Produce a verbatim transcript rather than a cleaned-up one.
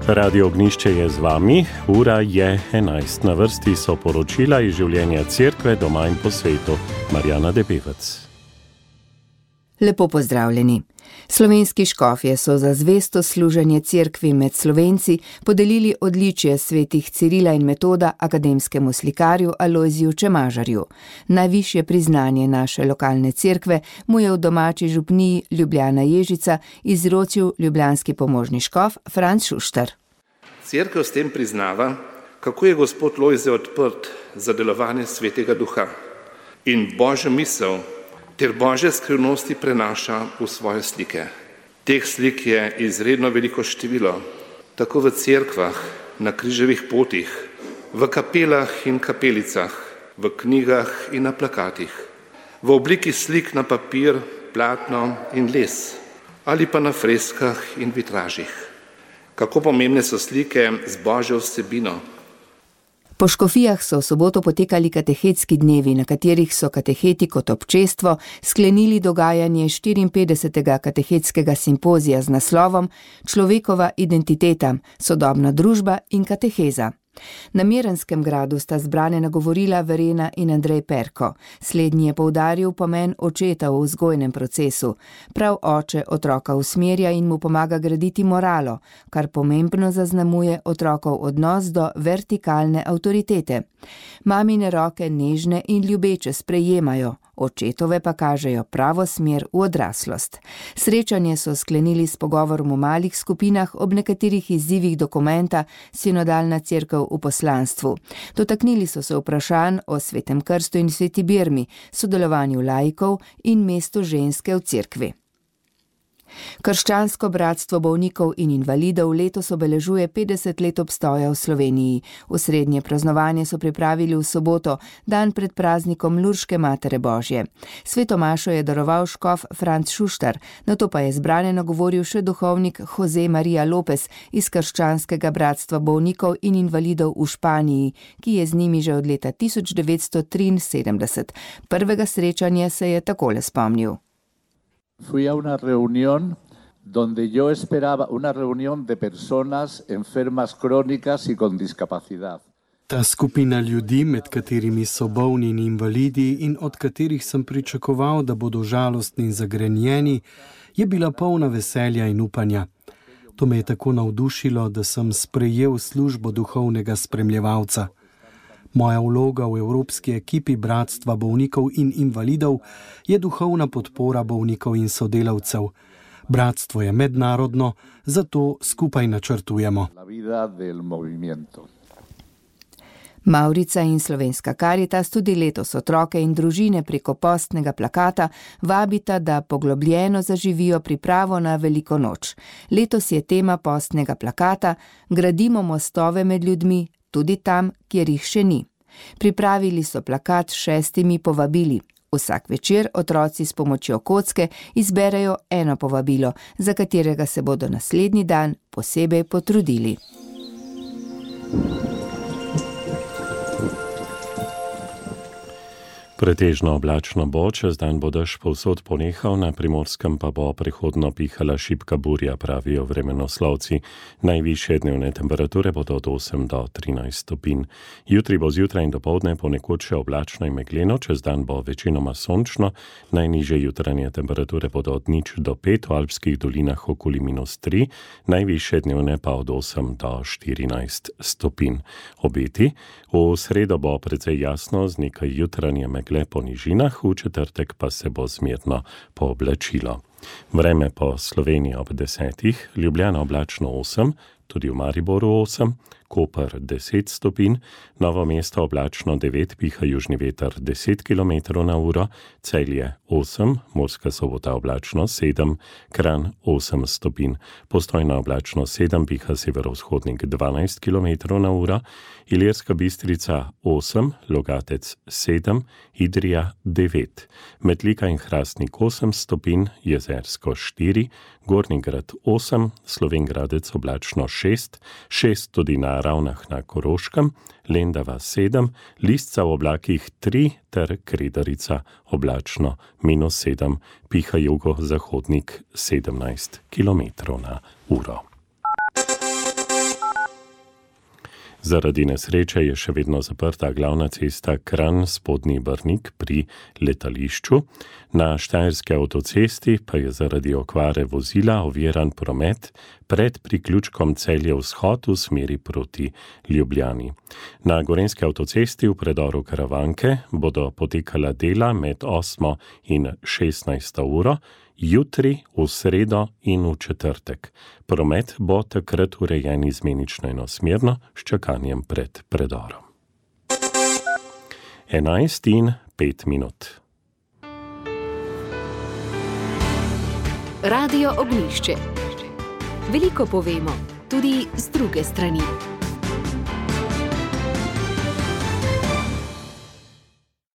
Radio Ognišče je z vami, ura je enajst. Na vrsti so poročila iz življenja cerkve doma in po svetu. Marjana Debevec. Lepo pozdravljeni. Slovenski škofje so za zvesto služenje cerkvi med Slovenci podelili odličje svetih Cirila in Metoda akademskemu slikarju Alojziju Čemažarju. Najvišje priznanje naše lokalne cerkve mu je v domači župniji Ljubljana Ježica izročil ljubljanski pomožni škof Franc Šuštar. Cerkev s tem priznava, kako je gospod Lojze odprt za delovanje Svetega Duha in Božjo misel ter Božje skrivnosti prenaša v svoje slike. Teh slik je izredno veliko število, tako v cerkvah, na križevih potih, v kapelah in kapelicah, v knjigah in na plakatih, v obliki slik na papir, platno in les, ali pa na freskah in vitražih. Kako pomembne so slike z Božjo vsebino. Po škofijah so v soboto potekali katehetski dnevi, na katerih so kateheti kot občestvo sklenili dogajanje štiriinpetdesetega katehetskega simpozija z naslovom Človekova identiteta, sodobna družba in kateheza. Na Mirnskem gradu sta zbrane nagovorila Verena in Andrej Perko. Slednji je poudaril pomen očeta v vzgojnem procesu. Prav oče otroka usmerja in mu pomaga graditi moralo, kar pomembno zaznamuje otrokov odnos do vertikalne avtoritete. Mamine roke nežne in ljubeče sprejemajo, očetove pa kažejo pravo smer v odraslost. Srečanje so sklenili s pogovorom v malih skupinah ob nekaterih izzivih dokumenta Sinodalna cerkev v poslanstvu. Dotaknili so se vprašanj o Svetem krstu in Sveti Birmi, sodelovanju laikov in mestu ženske v cerkvi. Krščansko bratstvo bolnikov in invalidov letos obeležuje petdeset let obstoja v Sloveniji. Osrednje praznovanje so pripravili v soboto, dan pred praznikom Lurške Matere Božje. Sveto mašo je daroval škof Franc Šuštar, nato pa je zbrane nagovoril še duhovnik Jose Maria Lopez iz Krščanskega bratstva bolnikov in invalidov v Španiji, ki je z njimi že od leta tisoč devetsto triinsedemdeset. Prvega srečanja se je takole spomnil. Fui a una reunión donde yo esperaba una reunión de personas enfermas crónicas y con discapacidad. Ta skupina ljudi, med katerimi so bolni in invalidi in od katerih sem pričakoval, da bodo žalostni in zagrenjeni, je bila polna veselja in upanja. To me je tako navdušilo, da sem sprejel službo duhovnega spremljevalca. Moja vloga v evropski ekipi Bratstva bolnikov in invalidov je duhovna podpora bolnikov in sodelavcev. Bratstvo je mednarodno, zato skupaj načrtujemo. Mavrica in Slovenska Karitas tudi letos otroke in družine preko postnega plakata vabita, da poglobljeno zaživijo pripravo na veliko noč. Letos je tema postnega plakata Gradimo mostove med ljudmi, tudi tam, kjer jih še ni. Pripravili so plakat s šestimi povabili. Vsak večer otroci s pomočjo kocke izberejo eno povabilo, za katerega se bodo naslednji dan posebej potrudili. Pretežno oblačno bo, čez dan bo dež povsod ponehal, na Primorskem pa bo prehodno pihala šibka burja, pravijo vremenoslovci. Najvišje dnevne temperature bodo od osem do trinajst stopinj. Jutri bo zjutraj in dopoldne ponekod še oblačno in megleno, čez dan bo večinoma sončno, najnižje jutranje temperature bodo od nič do pet, v alpskih dolinah okoli minus tri, najvišje dnevne pa od osem do štirinajst stopinj. Obeti, v sredo bo precej jasno z nekaj jutranje megleno, gle po nižinah, v četrtek pa se bo zmerno pooblačilo. Vreme po Sloveniji ob desetih, Ljubljana oblačno osem, tudi v Mariboru osem, Koper deset stopinj, Novo mesto oblačno devet, piha južni veter deset kilometrov na uro, Celje osem, Murska Sobota oblačno sedem, Kranj osem stopinj, Postojna oblačno sedem, piha severovzhodnik dvanajst kilometrov na uro, Ilirska Bistrica osem, Logatec sedem, Idrija devet, Metlika in Hrastnik osem stopinj, Jezersko štiri, Gornji Grad osem, Slovenj Gradec oblačno šest, šest tudi na Ravnah na Koroškem, Lendava sedem, Lisca v oblakih tri ter Kredarica oblačno minus sedem, piha jugozahodnik sedemnajst kilometrov na uro. Zaradi nesreče je še vedno zaprta glavna cesta Kranj-Spodnji Brnik pri letališču. Na štajerski avtocesti pa je zaradi okvare vozila oviran promet pred priključkom Celje-Vzhod v smeri proti Ljubljani. Na gorenjski avtocesti v predoru Karavanke bodo potekala dela med osmo in šestnajsto uro, jutri, v sredo in v četrtek. Promet bo takrat urejen izmenično enosmerno s čakanjem pred predorom. enajst in pet minut. Radio Ognjišče. Veliko povemo, tudi z druge strani.